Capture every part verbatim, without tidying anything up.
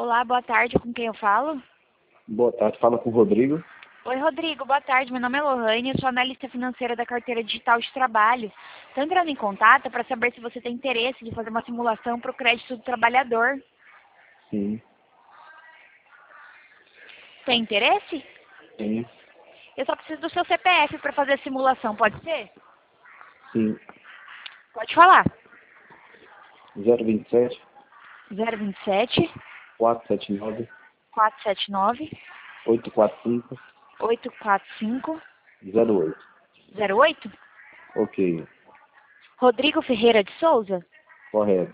Olá, boa tarde, com quem eu falo? Boa tarde, fala com o Rodrigo. Oi, Rodrigo, boa tarde. Meu nome é Lohane, eu sou analista financeira da carteira digital de trabalho. Estou entrando em contato para saber se você tem interesse de fazer uma simulação para o crédito do trabalhador. Sim, Tem interesse? sim, Eu só preciso do seu C P F para fazer a simulação, pode ser? sim. Pode falar. zero vinte e sete, zero vinte e sete, quatrocentos e setenta e nove, quatrocentos e setenta e nove, oitocentos e quarenta e cinco, oitocentos e quarenta e cinco, zero oito. zero oito. Ok, Rodrigo Ferreira de Souza? correto.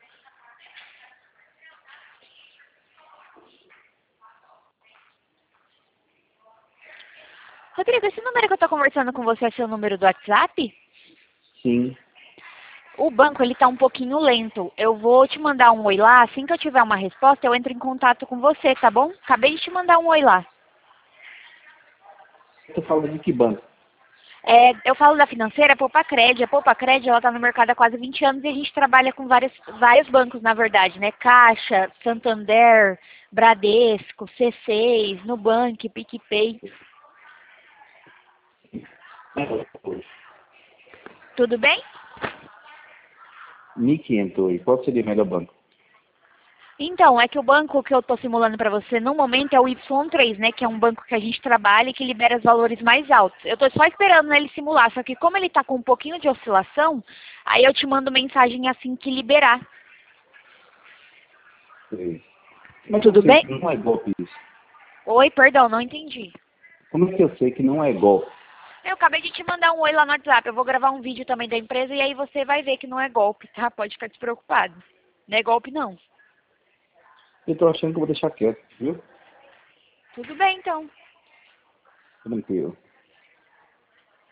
Rodrigo, esse número que eu estou conversando com você é seu número do WhatsApp? Sim, O banco, ele tá um pouquinho lento. Eu vou te mandar um oi lá. Assim que eu tiver uma resposta, eu entro em contato com você, tá bom? Acabei de te mandar um oi lá. você fala de que banco? É, eu falo da financeira Poupa Cred. A Poupa Cred, ela tá no mercado há quase vinte anos e a gente trabalha com vários, vários bancos, na verdade, né? Caixa, Santander, Bradesco, C seis, Nubank, PicPay. Tudo bem? mil e quinhentos aí, qual seria o melhor banco? Então, é que o banco que eu estou simulando para você no momento é o Y três, né? Que é um banco que a gente trabalha e que libera os valores mais altos. Eu estou só esperando ele simular, só que como ele está com um pouquinho de oscilação, aí eu te mando mensagem assim que liberar. Sei. Mas eu Tudo sei bem? que não é golpe isso. Oi, perdão, não entendi. Como é que eu sei que não é golpe? Eu acabei de te mandar um oi lá no WhatsApp. Eu vou gravar um vídeo também da empresa e aí você vai ver que não é golpe, tá? Pode ficar despreocupado. Não é golpe, não. Eu tô achando que eu vou deixar quieto, viu? Tudo bem, então. Tranquilo.